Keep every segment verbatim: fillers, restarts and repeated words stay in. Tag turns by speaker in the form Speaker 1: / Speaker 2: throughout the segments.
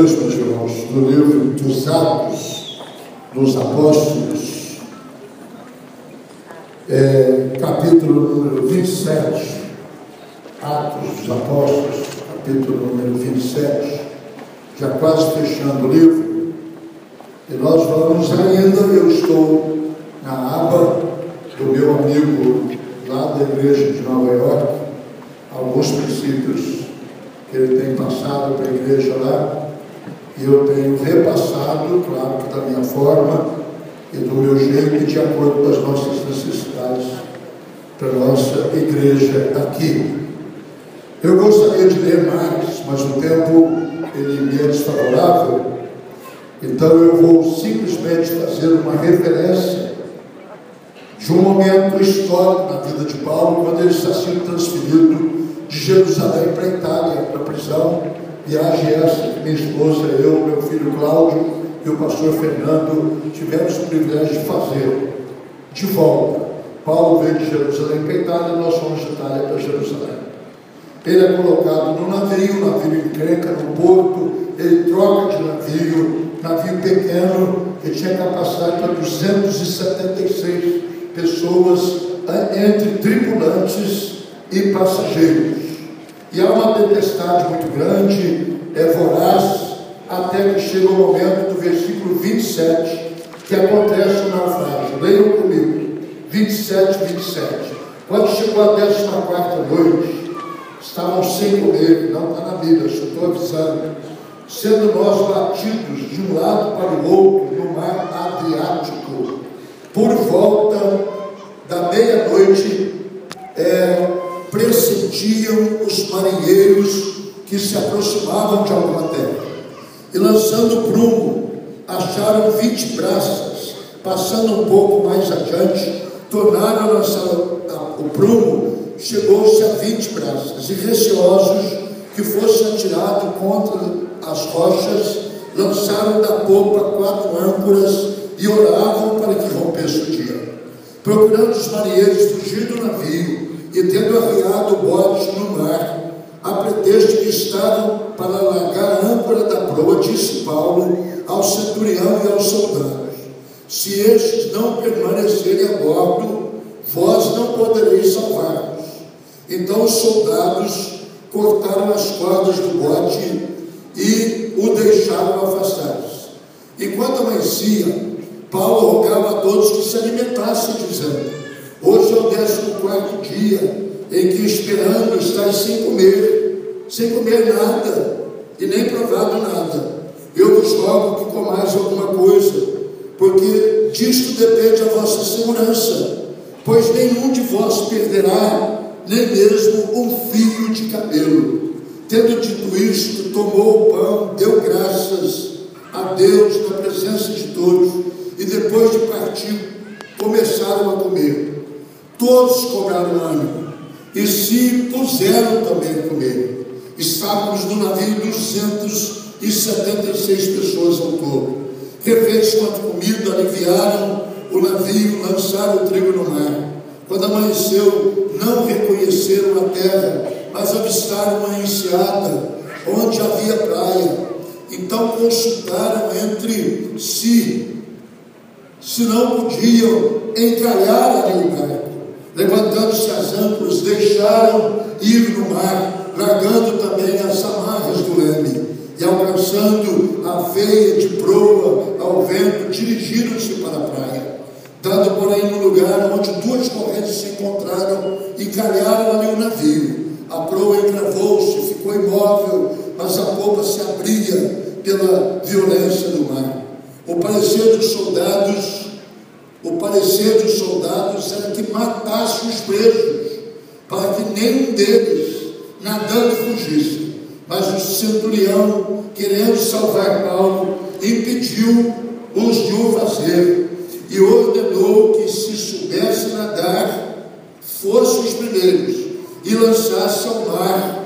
Speaker 1: Deus, meus irmãos, no livro dos Atos dos Apóstolos, é, capítulo número vinte e sete, Atos dos Apóstolos, capítulo número vinte e sete, já quase fechando o livro, e nós vamos ainda, eu estou na aba do meu amigo lá da igreja de Nova York, alguns princípios que ele tem passado para a igreja lá, e eu tenho repassado, claro que da minha forma e do meu jeito e de acordo com as nossas necessidades para a nossa igreja aqui. Eu gostaria de ler mais, mas o tempo ele me é desfavorável, então eu vou simplesmente fazer uma referência de um momento histórico na vida de Paulo, quando ele está sendo transferido de Jerusalém para a Itália, para a prisão. Viagem essa que minha esposa, eu, meu filho Cláudio e o pastor Fernando tivemos o privilégio de fazer de volta. Paulo veio de Jerusalém para a Itália, nós fomos de Itália para Jerusalém. Ele é colocado no navio, o navio encrenca no porto, ele troca de navio, navio pequeno, que tinha capacidade para duzentas e setenta e seis pessoas, entre tripulantes e passageiros. E há uma tempestade muito grande, é voraz, até que chega o momento do versículo vinte e sete, que acontece o naufrágio. Leiam comigo, vinte e sete, vinte e sete. Quando chegou a décima quarta noite, estavam sem comer, não está na Bíblia, eu estou avisando, sendo nós batidos de um lado para o outro no mar Adriático, por volta da meia-noite, é, pressentiam os marinheiros que se aproximavam de alguma terra, e lançando prumo, acharam vinte braças. Passando um pouco mais adiante, tornaram a lançar o prumo, chegou-se a vinte braças, e receosos que fosse atirado contra as rochas, lançaram da popa quatro âncoras e oravam para que rompesse o dia. Procurando os marinheiros fugir do navio e tendo arriado o bote no mar, a pretexto que estavam para largar a âncora da proa, disse Paulo ao centurião e aos soldados: se estes não permanecerem a bordo, vós não podereis salvar-vos. Então os soldados cortaram as cordas do bote e o deixaram afastar-se. Enquanto amanhecia, Paulo rogava a todos que se alimentassem, dizendo: hoje é o décimo quarto dia em que, esperando, estáis sem comer, sem comer nada, e nem provado nada. Eu vos rogo que comais alguma coisa, porque disto depende a vossa segurança, pois nenhum de vós perderá, nem mesmo um fio de cabelo. Tendo dito isto, tomou o pão, deu graças a Deus na presença de todos, e depois de partir, começaram a comer. Todos cobraram ânimo e se puseram também a comer. Estávamos no navio duzentas e setenta e seis pessoas ao todo. Refeitos quanto comida, aliviaram o navio, lançaram o trigo no mar. Quando amanheceu, não reconheceram a terra, mas avistaram uma enseada onde havia praia. Então consultaram entre si se não podiam encalhar ali o barco. Levantando-se as âncoras, deixaram ir no mar, largando também as amarras do leme, e alcançando a veia de proa ao vento, dirigiram-se para a praia. Dando, porém, no lugar onde duas correntes se encontraram, encalharam ali o navio. A proa encravou-se, ficou imóvel, mas a popa se abria pela violência do mar. O parecer dos soldados O parecer dos soldados era que matasse os presos, para que nenhum deles, nadando, fugisse. Mas o centurião, querendo salvar Paulo, impediu-os de o fazer, e ordenou que, se soubesse nadar, fossem os primeiros, e lançasse ao mar,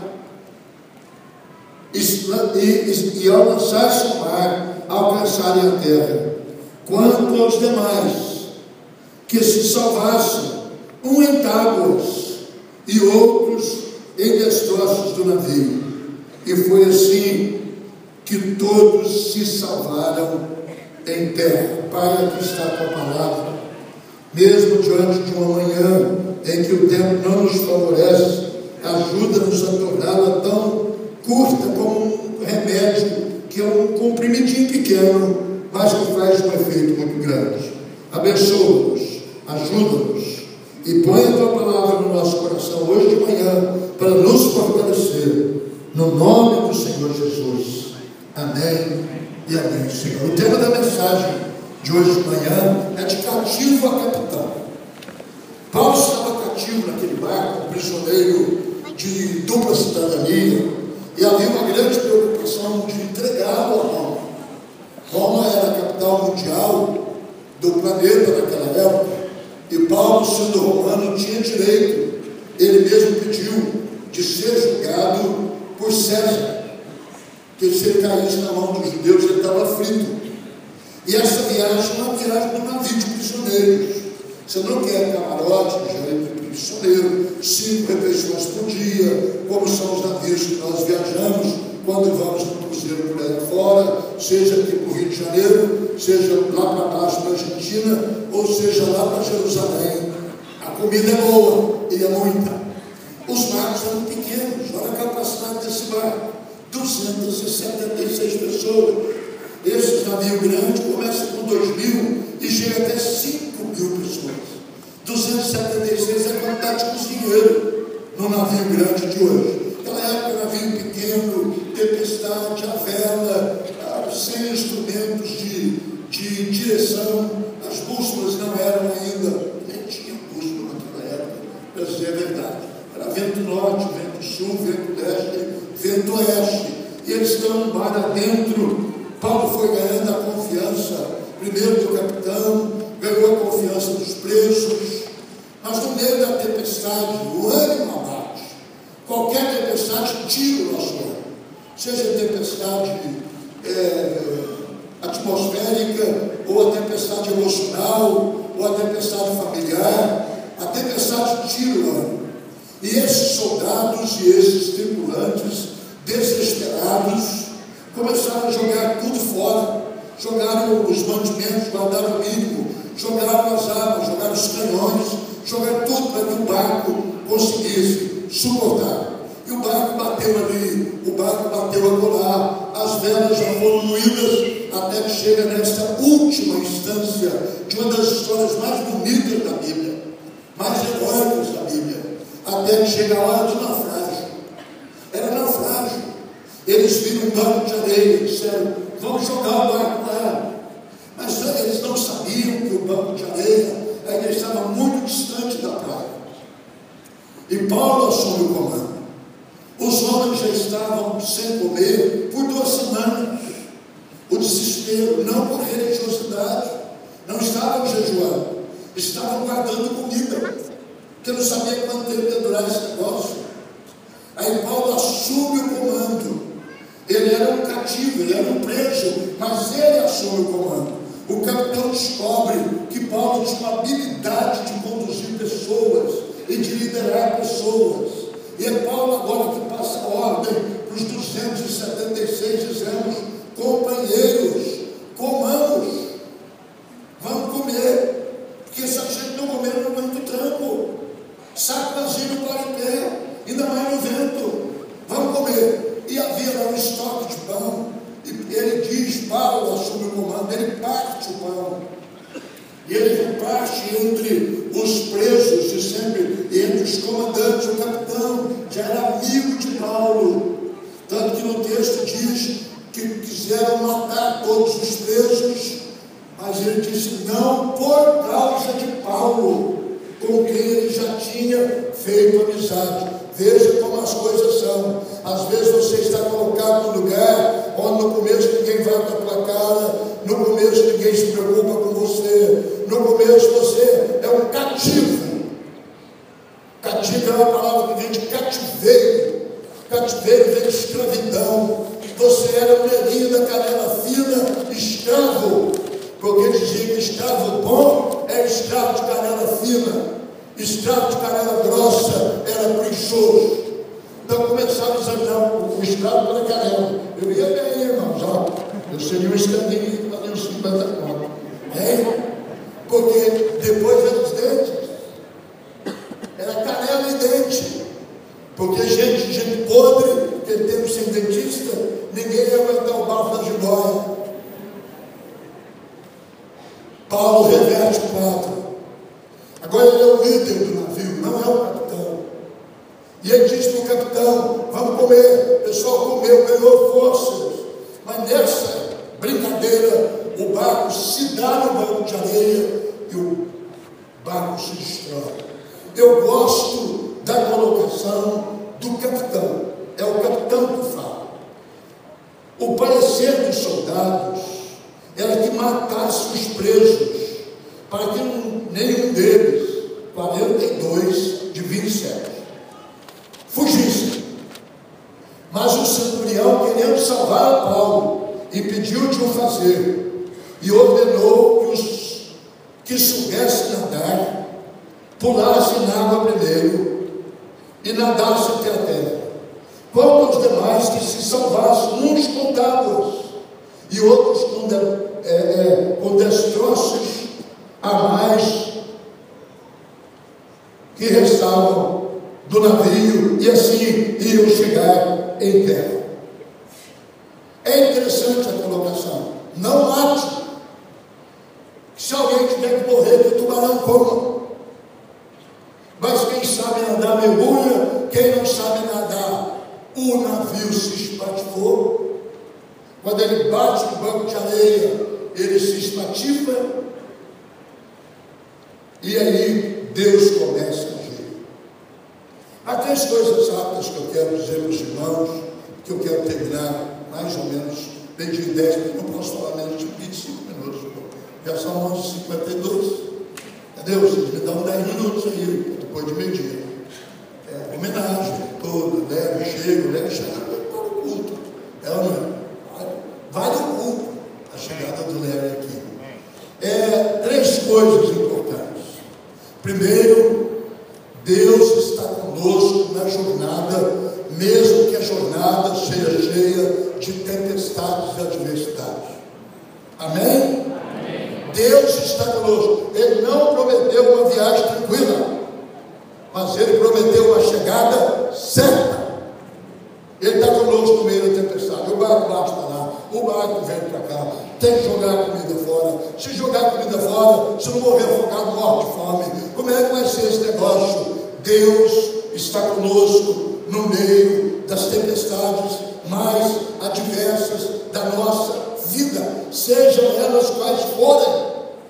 Speaker 1: e, e, e ao lançar-se ao mar, alcançarem a terra. Quanto aos demais, que se salvassem, um em tábuas e outros em destroços do navio. E foi assim que todos se salvaram em terra. Pai, aqui está a tua palavra, mesmo diante de uma manhã em que o tempo não nos favorece, ajuda-nos a torná-la tão curta como um remédio, que é um comprimidinho pequeno, mas que faz um efeito muito grande. Abençoa-nos, ajuda-nos e põe a tua palavra no nosso coração hoje de manhã para nos fortalecer, no nome do Senhor Jesus. Amém e amém, Senhor. O tema da mensagem de hoje de manhã é de cativo a capitão. Paulo estava cativo naquele barco, prisioneiro de dupla cidadania, e havia uma grande preocupação de entregá-lo a Roma. Roma era a capital mundial do planeta naquela época, e Paulo, sendo romano, tinha direito, ele mesmo pediu, de ser julgado por César, que se ele caísse na mão dos judeus, ele estava frito. E essa viagem é uma viagem de um navio de prisioneiros. Você não quer camarote, gerente de prisioneiro, cinco refeições por dia, como são os navios que nós viajamos quando vamos no cruzeiro por aí fora, seja aqui para o Rio de Janeiro, seja lá para baixo para a Argentina, ou seja lá para Jerusalém. A comida é boa e é muita. Os barcos eram pequenos, olha a capacidade desse barco, duzentas e setenta e seis pessoas. Esse navio grande começa com dois mil e chega até cinco mil pessoas. duzentos e setenta e seis é a quantidade de cozinheiro no navio grande de hoje. Naquela época, navio pequeno, tempestade, a vela, sem instrumentos de, de direção, as bússolas não eram ainda, nem tinha bússola naquela época, para dizer a verdade. Era vento norte, vento sul, vento leste, vento oeste. E eles estão mar adentro. Paulo foi ganhando a confiança, primeiro do capitão, ganhou a confiança dos presos, mas no meio da tempestade, o ânimo abate. Qualquer tempestade tira o nosso ânimo, seja tempestade é, atmosférica, ou a tempestade emocional, ou a tempestade familiar. A tempestade tira o ânimo. E esses soldados e esses tripulantes, desesperados, começaram a jogar tudo fora, jogaram os mantimentos, guardaram o mínimo, jogaram as armas, jogaram os canhões, jogaram tudo para que o barco conseguisse suportar. E o barco bateu ali, o barco bateu acolá, as velas já foram moídas, até que chega nessa última instância de uma das histórias mais bonitas da Bíblia, mais heróicas da Bíblia, até que chega a hora do naufrágio. Era naufrágio. Eles viram um banco de areia e disseram: vamos jogar o barco lá. Mas eles não sabiam que o banco de areia ainda estava muito distante da praia. E Paulo assume o comando. Os homens já estavam sem comer por duas semanas. O desespero, não por religiosidade, não estavam jejuando, estavam guardando comida, porque não sabia quanto tempo ia durar esse negócio. Aí Paulo assume o comando. Ele era um cativo, ele era um preso, mas ele assume o comando. O capitão descobre que Paulo tinha uma habilidade de conduzir pessoas e de liderar pessoas. E é Paulo agora que passa a ordem para os duzentos e setenta e seis, dizendo: companheiros, comamos, vamos comer, porque se a gente não comer, não aguenta o tranco. Saco vazio não para em pé, ainda mais no vento. Vamos comer. E havia lá um estoque de pão. E ele diz, Paulo assume o comando, ele parte o pão. E ele reparte entre os presos e sempre entre os comandantes. O capitão já era amigo de Paulo. Tanto que no texto diz que quiseram matar todos os presos, mas ele disse: não por causa de Paulo, com quem ele já tinha feito amizade. Veja como as coisas são. Às vezes você está colocado num lugar onde no começo ninguém vai com a tua cara, no começo ninguém se preocupa com você, no começo você é um cativo. Cativo é uma palavra que vem de cativeiro. Cativeiro vem de escravidão. Você era um negrinho da canela fina, escravo, porque dizia que escravo bom é escravo de canela fina. Escravo de canela grossa era preguiçoso. Então começaram a examinar o escravo pela canela. Eu ia bem, irmãos, ó. Eu seria um estandinho que valia uns cinquenta contos. Hein? Porque depois eram os dentes. Era canela e dente. Porque gente, gente podre, aquele tempo sem dentista, ninguém ia aguentar o bafo da jiboia. Paulo reverte o quadro. Agora ele é o líder do navio, não é o capitão. E ele diz para o capitão: vamos comer. O pessoal comeu, ganhou forças. Mas nessa brincadeira, o barco se dá no banco de areia e o barco se destrói. Eu gosto da colocação do capitão. É o capitão que fala. O parecer dos soldados era que matasse os presos, para que nenhum deles, quarenta e dois de vinte e sete, fugissem. Mas o centurião, querendo salvar a Paulo, impediu de o fazer e ordenou que os que soubessem nadar pulassem na água primeiro e nadassem até a terra, quanto aos demais que se salvassem, uns com tábuas e outros com, de, é, é, com destroços a mais que restavam do navio, e assim iam chegar em terra. É interessante a colocação. Não mate. Se alguém tiver que morrer, que o tubarão coma. Mas quem sabe nadar mergulha, quem não sabe nadar, o navio se espatifou. Quando ele bate no banco de areia, ele se espatifa. E aí Deus começa a agir. Há três coisas rápidas que eu quero dizer para os irmãos, que eu quero terminar mais ou menos bem de dez minutos. Não posso falar menos de vinte e cinco minutos. Já são onze e cinquenta e dois. Cadê vocês? Me dão dez minutos aí, depois de meio-dia. É homenagem, toda, leve, chego, leve, chegada para o culto. É ou não é? Vale o culto a chegada do Leve aqui. É, três coisas importantes. Primeiro, Deus está conosco na jornada, mesmo que a jornada seja cheia de tempestades e adversidades. Amém? Amém? Deus está conosco. Ele não prometeu uma viagem tranquila, mas Ele prometeu uma chegada certa. Ele está conosco no meio da tempestade. O barco lá está lá, o barco vem para cá. Tem que jogar a comida fora. Se jogar a comida fora, se não morrer afogado, morre de fome. Como é que vai ser esse negócio? Deus está conosco no meio das tempestades mais adversas da nossa vida, sejam elas quais forem.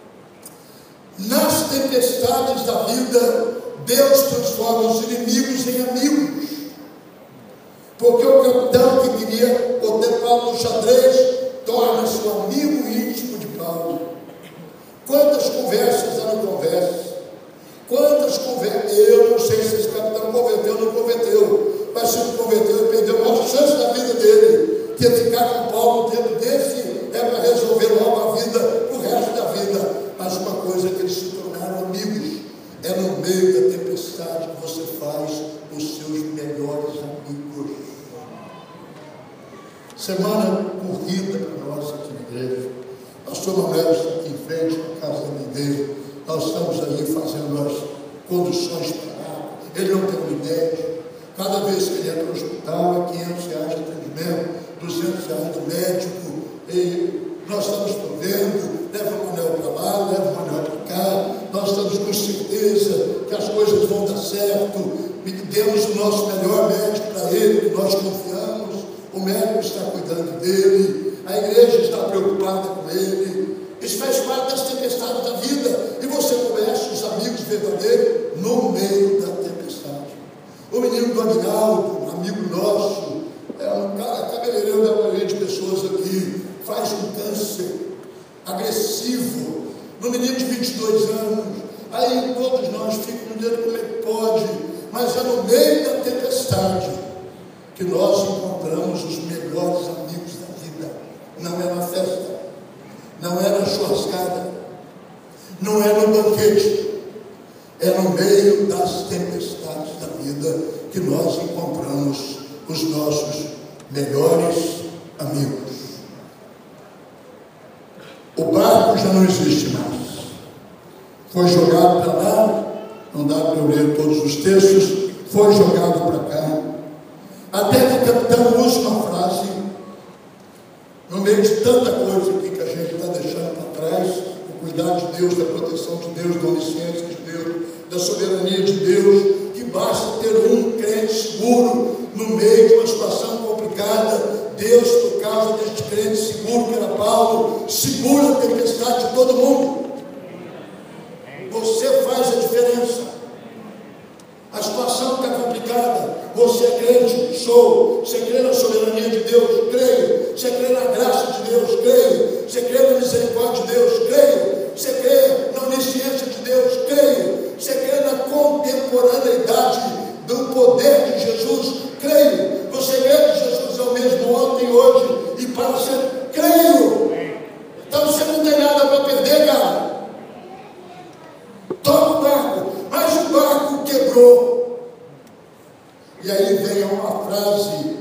Speaker 1: Nas tempestades da vida, Deus transforma os inimigos em amigos. Porque o capitão que queria botar Paulo no xadrez torna-se um amigo íntimo de Paulo. Quantas conversas eram conversas? Quantas conversas? Eu não sei se esse capitão converteu ou não converteu, mas se não converteu, ele perdeu a maior chance da vida dele, que é ficar com Paulo dentro desse, é para resolver logo a vida, o resto da vida. Mas uma coisa é que eles se tornaram amigos. É no meio da tempestade que você faz os seus melhores amigos. Semana corrida para nós aqui na igreja. Pastor Manuel está aqui em frente com a casa da minha igreja. Nós estamos aí fazendo as conduções para lá. Ele não tem uma ideia. Cada vez que ele entra no hospital é quinhentos reais de atendimento, duzentos reais do médico. E nós estamos provendo, leva o Manuel para lá, leva o Manuel para cá. Nós estamos com certeza que as coisas vão dar certo. E demos o nosso melhor médico para ele, que nós confiamos. O médico está cuidando dele, a igreja está preocupada com ele. Isso faz parte das tempestades da vida. E você conhece os amigos verdadeiros no meio da tempestade. O menino do Aguinaldo, um amigo nosso, é um cara cabeleireiro da maioria de pessoas aqui, faz um câncer agressivo, no menino de vinte e dois anos. Aí todos nós ficamos dizendo como é que pode, mas é no meio da tempestade que nós encontramos os melhores amigos da vida. Não é na festa, não é na churrascada, não é no banquete, é no meio das tempestades da vida que nós encontramos os nossos melhores amigos. O barco já não existe mais. Foi jogado para lá, não dá para eu ler todos os textos, foi jogado para cá. Até que o capitão usa uma frase, no meio de tanta coisa aqui que a gente está deixando para trás, o cuidado de Deus, da proteção de Deus, da onisciência de Deus, da soberania de Deus, que basta ter um crente seguro no meio de uma situação complicada. Deus, por causa deste crente seguro que era Paulo, segura a tempestade de todo mundo. Você faz a diferença. A situação está complicada. Você é crente? Sou. Você crê na soberania de Deus? Creio. Você crê na graça de Deus? Creio. Você crê na misericórdia de Deus? Creio. Você crê na onisciência de Deus? Creio. Você crê na contemporaneidade do poder de Jesus? Creio. Você crê que Jesus é o mesmo ontem, hoje e para sempre? Creio. Então você não tem nada para perder, cara. Toma o barco. Mas o barco quebrou. E aí vem uma frase: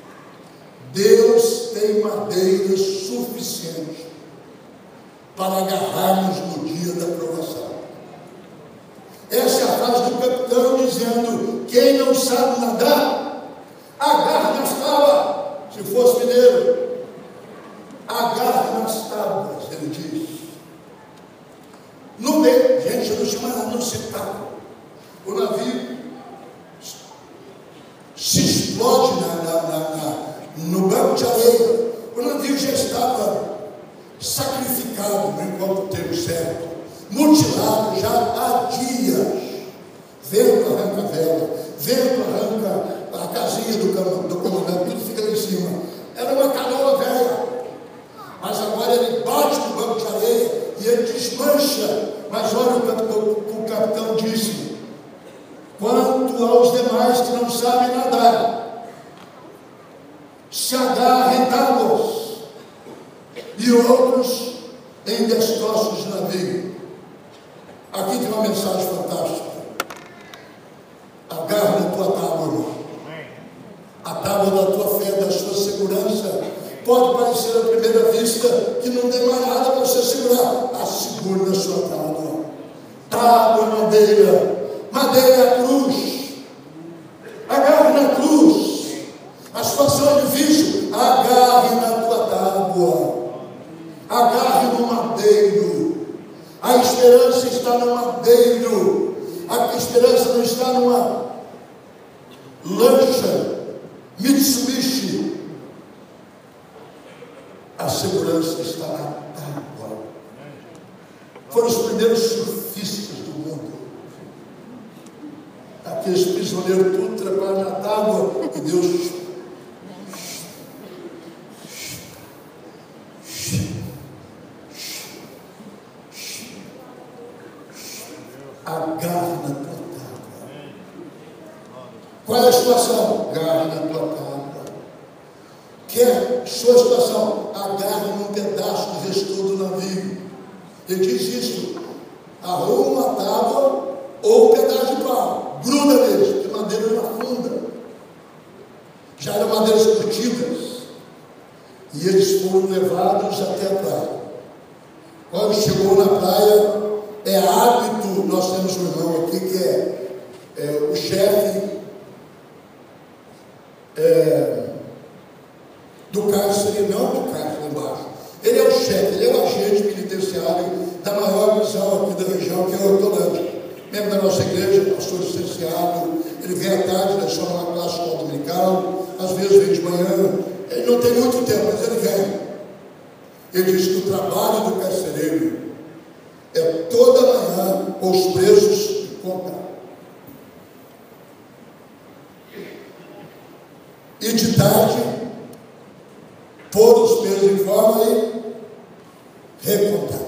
Speaker 1: Deus tem madeira suficiente para agarrarmos no dia da provação. Essa é a frase do capitão dizendo: quem não sabe nadar, agarra nas tábuas. Se fosse mineiro, agarra nas tábuas, ele diz. No meio, gente, não chama nada, não se tábua. O navio se explode na, na, na, na, no banco de areia. O navio já estava sacrificado, não encontro o termo certo, mutilado já há dias. Vento arranca a vela, vento arranca a casinha do, do comandante, tudo fica lá em cima. Era uma canoa velha, mas agora ele bate no banco de areia e ele desmancha. Mas olha o que o capitão disse: quanto aos demais que não sabem nadar, se agarrem tábuas, e outros em destroços de navio. Aqui tem uma mensagem fantástica. Agarra na tua tábua, irmão. A tábua da tua fé, da sua segurança. Pode parecer à primeira vista que não tem mais nada para você segurar. Assegure na sua tábua. Tábua, madeira. Madeira é a cruz. Agarre na cruz. A situação é difícil. Agarre na tua tábua. Agarre no madeiro. A esperança está no madeiro. A esperança não está numa lancha Mitsubishi. A segurança está na tábua. Foram os primeiros surfistas do mundo. Aqueles prisioneiros tudo treparam na tábua e Deus agarra na tua tábua. Qual é a situação? Agarra na tua tábua. Quer sua situação? Agarra num pedaço do restor do navio. Ele diz isso: arruma uma tábua ou um pedaço de pau, gruda neles, de madeira na funda. Já eram madeiras curtidas. E eles foram levados até a praia. Quando chegou na praia, é hábito, nós temos um irmão aqui que é, é o chefe é, do cárcere, não do cárcere embaixo. Ele é o chefe, ele é o agente penitenciário da maior prisão aqui da região, que é o Hortolândia. Membro da nossa igreja, pastor licenciado, ele vem à tarde, deixa uma classe escola dominical, às vezes vem de manhã, ele não tem muito tempo, mas ele vem. Ele diz que o trabalho do carcereiro é toda manhã com os presos contar. E de tarde, pôr os presos em forma e recontar.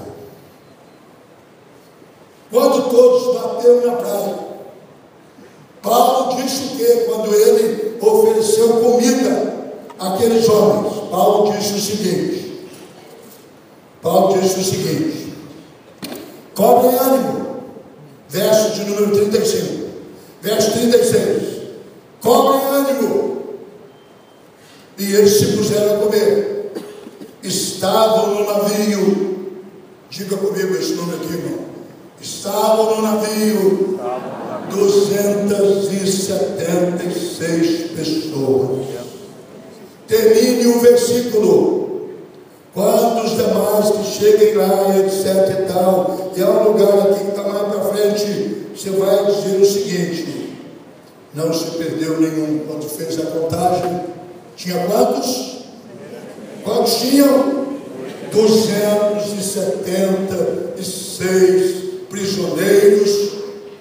Speaker 1: Quando todos bateram na praia, Paulo disse o quê? Quando ele ofereceu comida àqueles homens, Paulo disse o seguinte: Paulo disse o seguinte: cobrem ânimo, verso de número trinta e cinco, verso trinta e seis, cobrem ânimo, E eles se puseram a comer. Estavam no navio. Diga comigo esse nome aqui, irmão. Estavam no navio duzentas e setenta e seis pessoas. Termine o versículo. Quando os demais que cheguem lá, etc e tal, e há um lugar aqui que está mais para frente, você vai dizer o seguinte: não se perdeu nenhum. Quando fez a contagem, tinha quantos? Quantos tinham? duzentos e setenta e seis prisioneiros,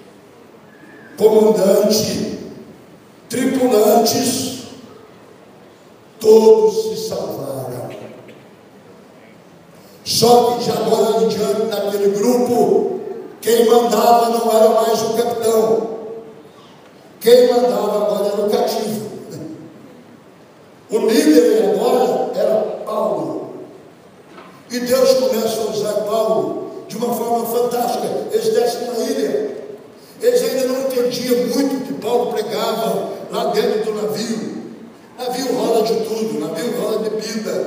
Speaker 1: comandante, tripulantes, todos se salvaram. Só que de agora em diante, naquele grupo, quem mandava não era mais o capitão. Quem mandava agora era o cativo. O líder agora era Paulo. E Deus começa a usar Paulo de uma forma fantástica. Eles descem na ilha. Eles ainda não entendiam muito o que Paulo pregava lá dentro do navio. Navio rola de tudo, navio rola de bebida.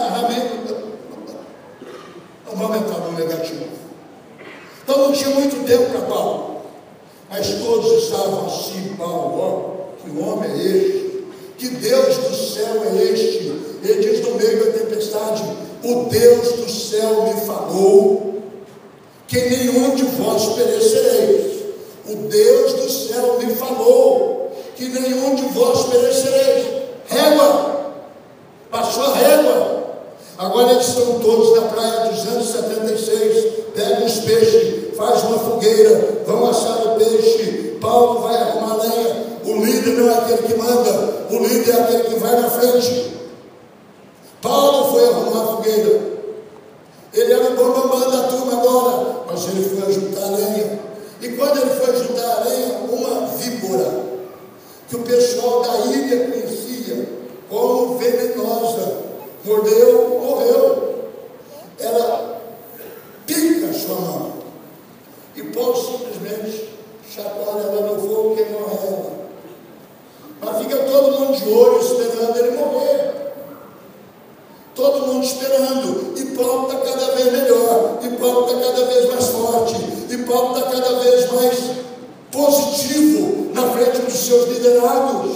Speaker 1: Não vamos entrar no negativo. Então não tinha muito tempo para Paulo. Mas todos estavam assim: Paulo, ó, que homem é este? Que Deus do céu é este? Ele diz no meio da tempestade: o Deus do céu me falou que nenhum de vós perecereis. O Deus do céu me falou que nenhum de vós perecereis. Régua, passou a régua. Agora eles estão todos na praia duzentos e setenta e seis. Pegam os peixes, faz uma fogueira, vão assar o peixe. Paulo vai arrumar lenha. O líder não é aquele que manda, o líder é aquele que vai na frente. Paulo foi arrumar a fogueira. Ele era o bambambam da turma agora, mas ele foi ajuntar a lenha. E quando ele foi ajuntar a lenha, uma víbora, que o pessoal da ilha conhecia como venenosa, mordeu, morreu. Ela pica a sua mão. E Paulo simplesmente chacoalha ela no fogo, queimou ela. Mas fica todo mundo de olho esperando ele morrer. Todo mundo esperando. E Paulo está cada vez melhor. E Paulo está cada vez mais forte. E Paulo está cada vez mais positivo na frente dos seus liderados.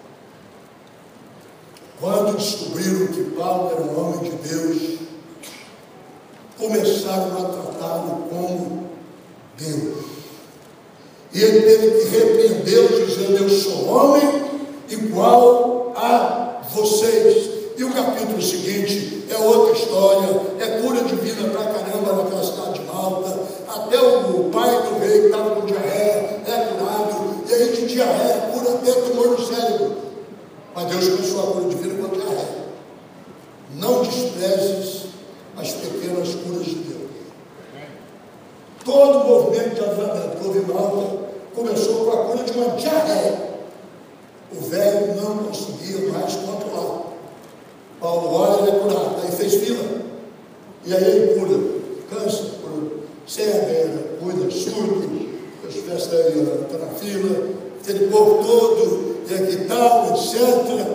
Speaker 1: Quando descobriram que Paulo era um homem de Deus, começaram a tratá-lo como Deus. E ele teve que repreendê-lo, dizendo: eu sou homem igual a vocês. E o capítulo seguinte é outra história, é cura divina pra caramba naquela cidade de Malta. Até o pai do rei que estava com diarreia é curado, e aí de diarreia cura até tumor no cérebro. Mas Deus começou a cura divina com a diarreia. Não desprezes as pequenas curas de Deus. Todo o movimento de avivamento que houve em Malta começou com a cura de uma diarreia. O velho não conseguia mais controlar. Paulo ora, ele é curado. Aí fez fila. E aí ele cura câncer, cura cega, cuida surdo, as festas aí, está na fila, aquele povo todo, e aqui tal, etcétera.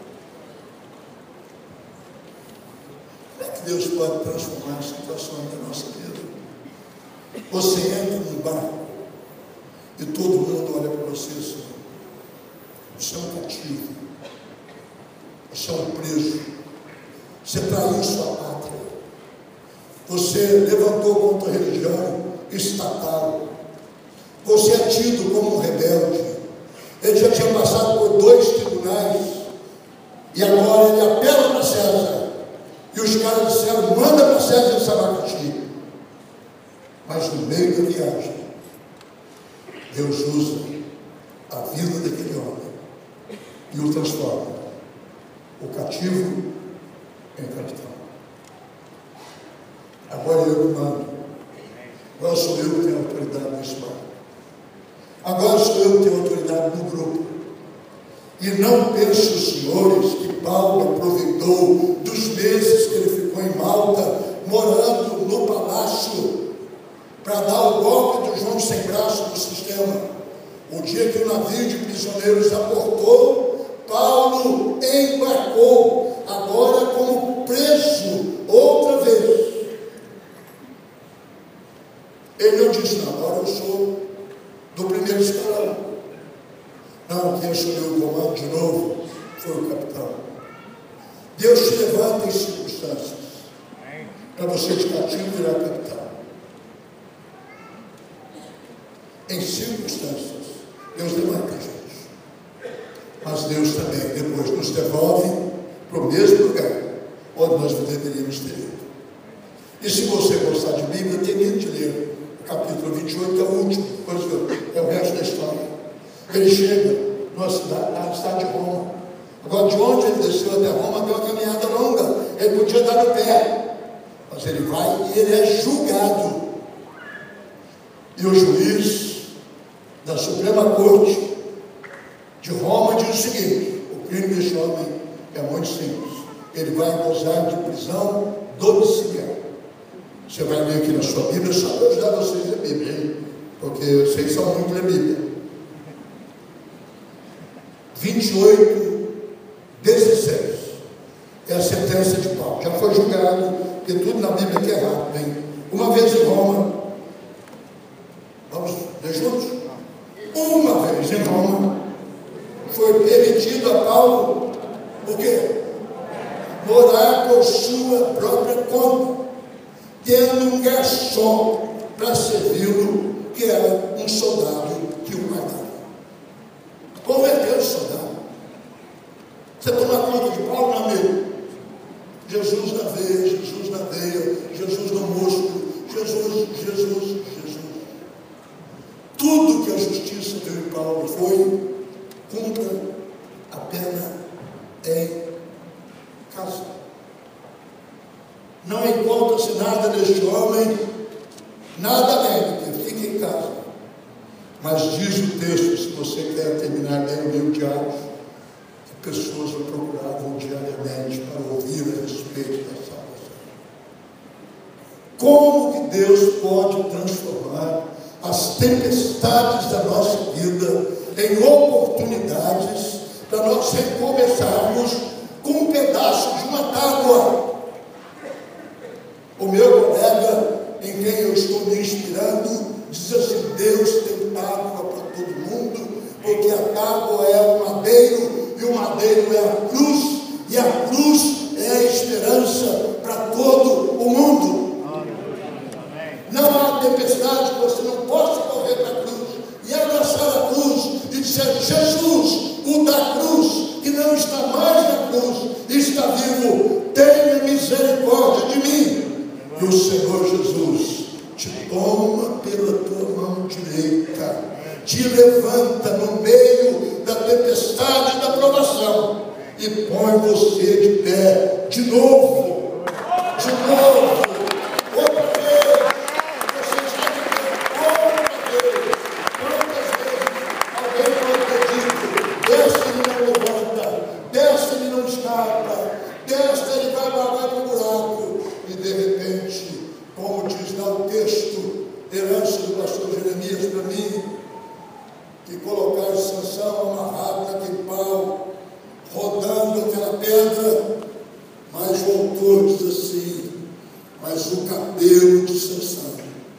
Speaker 1: Como é que Deus pode transformar as situações da nossa vida? Você entra num barco e todo mundo olha para você assim: você é um cativo, você é um preso. Você traiu sua pátria. Você levantou contra a religião estatal. Você é tido como um rebelde. Ele já tinha passado por dois tribunais. E agora ele apela para César. E os caras disseram: manda para César esse abacaxi. Mas no meio da viagem, Deus usa a vida daquele homem e o transforma. O cativo em capitão. Agora eu que mando. Agora sou eu que tenho autoridade nesse barco. Agora sou eu que tenho autoridade no grupo. E não pensem os senhores que Paulo aproveitou dos meses que ele ficou em Malta, morando no palácio, para dar o golpe do João sem braço no sistema. O dia que o navio de prisioneiros aportou, Paulo embarcou, agora como preso, outra vez. Ele não disse, não, agora eu sou do primeiro escalão. Não, quem assumiu o comando de novo foi o capitão. Deus te levanta em circunstâncias para você de cativo virar capitão. Em circunstâncias, Deus levanta a gente. Mas Deus também depois nos devolve para o mesmo lugar onde nós deveríamos ter ido. E se você gostar de Bíblia, termine de ler o capítulo vinte e oito, que é o último, é o resto da história. Ele chega numa cidade, na cidade de Roma. Agora, de onde ele desceu até Roma, tem uma caminhada longa. Ele podia dar no pé, mas ele vai e ele é julgado. E o juiz da Suprema Corte de Roma diz o seguinte: o crime deste homem é muito simples. Ele vai gozar de prisão domiciliar. Você vai ler aqui na sua Bíblia, só para ajudar vocês a ler Bíblia, hein? Porque vocês são muito ler Bíblia. vinte e oito, dezesseis é a sentença de Paulo. Já foi julgado, porque tudo na Bíblia aqui é rápido, hein? Uma vez em Roma, vamos ler juntos? Uma vez em Roma, foi permitido a Paulo o quê? Morar por sua própria conta, tendo um garçom para servi-lo, que era um soldado que o guardava. Converteu o soldado. Você toma conta de Paulo, meu amigo? Jesus na veia, Jesus na veia, Jesus no músculo, Jesus, Jesus, Jesus. Tudo que a justiça deu em Paulo foi: cumpra a pena em casa. Não encontra-se nada neste homem, nada médico, fique em casa. Mas diz o texto, se você quer terminar bem o livro de Atos, que pessoas o procuravam diariamente para ouvir a respeito da salvação. Como que Deus pode transformar as tempestades da nossa vida em oportunidades para nós recomeçarmos com um pedaço de uma tábua? O meu colega, em quem eu estou me inspirando, diz assim: Deus tem tábua para todo mundo, porque a tábua é o madeiro, e o madeiro é a cruz, e a cruz é a esperança para todo o mundo. Não há tempestade que você não possa correr para a cruz e abraçar a cruz e dizer: Jesus, o da cruz, que não está mais na cruz, está vivo, tenha misericórdia de mim. E o Senhor Jesus te toma pela tua mão direita, te levanta no meio da tempestade da provação e põe você de pé de novo, de novo, outra vez. Você está de pé outra vez. Quantas vezes alguém pode ter dito: desta ele não levanta, desta ele não escapa, desta ele vai vagar para o buraco. E de repente, como diz lá o texto, herança do pastor Jeremias para mim, que colocaram Sansão amarrado naquele pau, rodando aquela pedra, mas voltou e diz assim: mas o cabelo de Sansão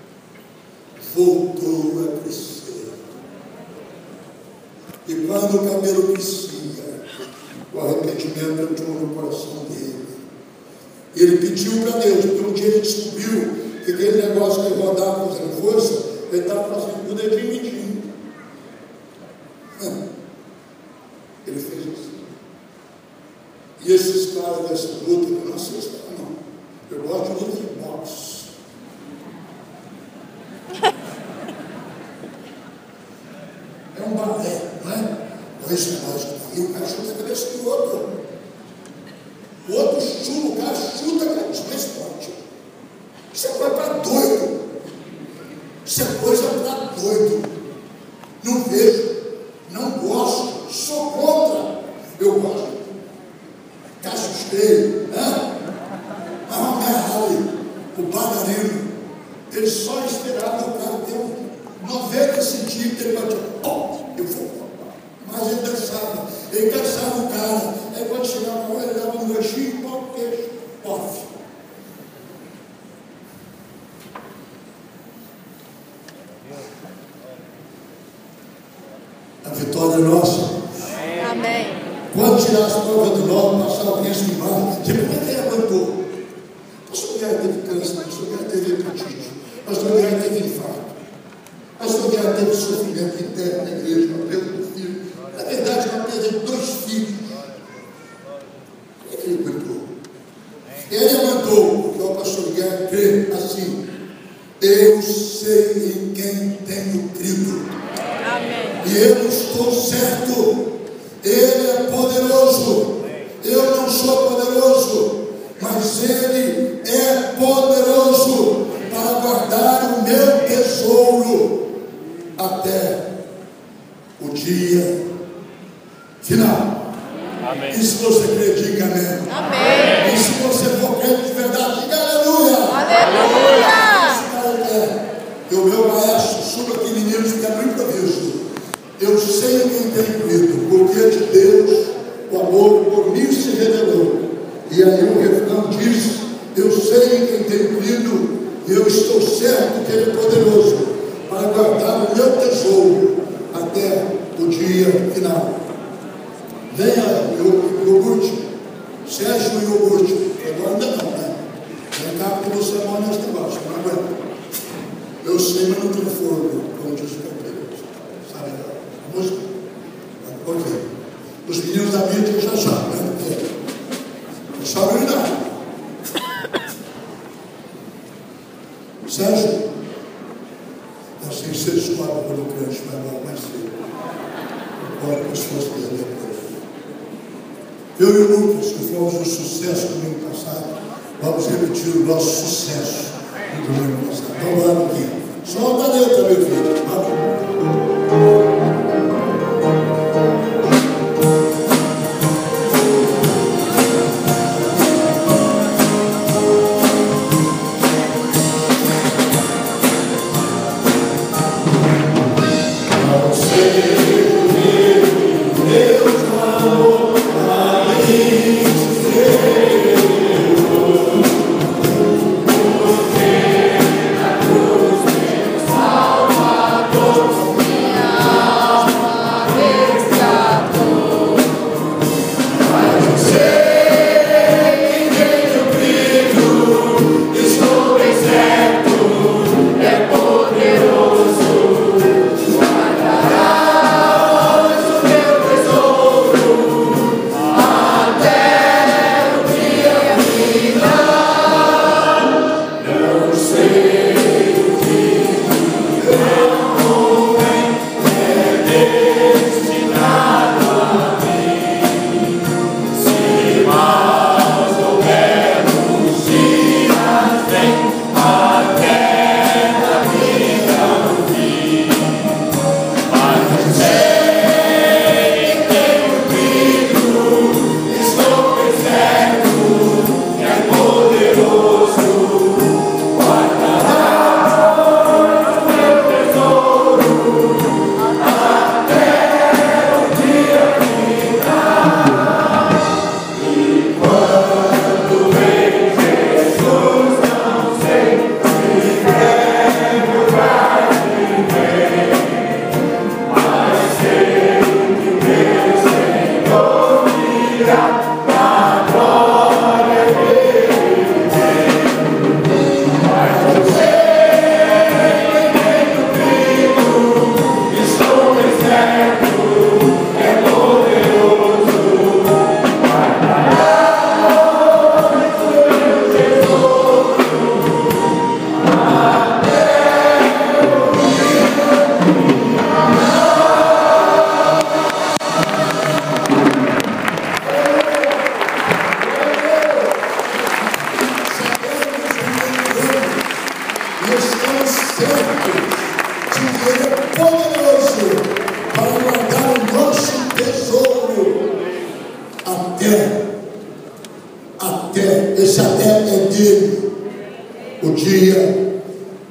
Speaker 1: voltou a crescer. E quando o cabelo crescia, o arrependimento entrou no coração dele. Ele pediu para Deus, porque um dia ele descobriu que aquele negócio que ele rodava fazendo força, ele estava fazendo com o dedinho mindinho. Ele fez isso. E esses caras dessa luta, eu não sei se não. Eu gosto de luta de boxe. É um balé, não é? Esse negócio que o cara chuta a cabeça do outro. O outro chuta, o cara chuta a cabeça do esporte. Isso é coisa para doido. Isso é coisa para doido. Não vejo, não gosto, sou contra. Eu gosto. Cassius Clay, né? Mahomet Ali, o bagarino, ele só esperava o cara ter um noventa centímetros, ele batia, pum, eu vou. Mas ele dançava, ele cansava o cara, Aí quando chegava a hora, ele dava um ganchinho, pão, queijo, pof. A vitória é nossa.
Speaker 2: Amém.
Speaker 1: Quando tirar as provas do nome, passar o risco embaixo, tipo, como é que ele aguentou? Pastor Guerra teve câncer, pastor Guerra teve hepatite, pastor Guerra teve infarto, pastor Guerra teve sofrimento interno na igreja, uma perda do filho. Na verdade, uma perda de dois filhos. Como é que ele aguentou? Ele aguentou, porque o pastor Guerra crê assim: eu sei em quem tenho crido.
Speaker 2: Amém.
Speaker 1: E eu estou certo. Ele é poderoso. Eu não sou poderoso, mas Ele é poderoso para guardar o meu tesouro até o dia final.
Speaker 3: Amém.
Speaker 1: E se você crê, diga amém.
Speaker 2: Amém.
Speaker 1: E se você for crente de verdade, diga aleluia.
Speaker 2: Aleluia.
Speaker 1: Esse cara é. E o meu maestro, suba aqui, meninos, que é no improviso. Eu sei quem tem crido, porque de Deus o amor por mim se revelou. E aí o refrão diz: eu sei em quem tenho crido, e eu estou certo que Ele é poderoso para guardar o meu tesouro até o dia final. Venha, iogurte, Sérgio e iogurte. Agora ainda não, né? Vem cá, porque você é mal nesse negócio, não aguenta. Eu sei, mas não tenho fogo, como diz o cabelo. Sabe a música? Ok. Os meninos da mídia já sabem, né? Porque não sabem nada. Sérgio, assim você escolhe quando o crente vai embora mais cedo. Agora as pessoas quiserem depois. Eu e o Lucas, que fomos um sucesso no domingo passado, vamos repetir o nosso sucesso no domingo passado. Então vamos aqui. Solta a letra, meu filho. Vamos. Esse até é dele, o dia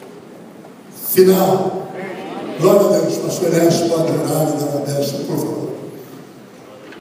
Speaker 1: final. Glória a Deus. Pastor Ernesto pode orar e dar uma bênção, por favor.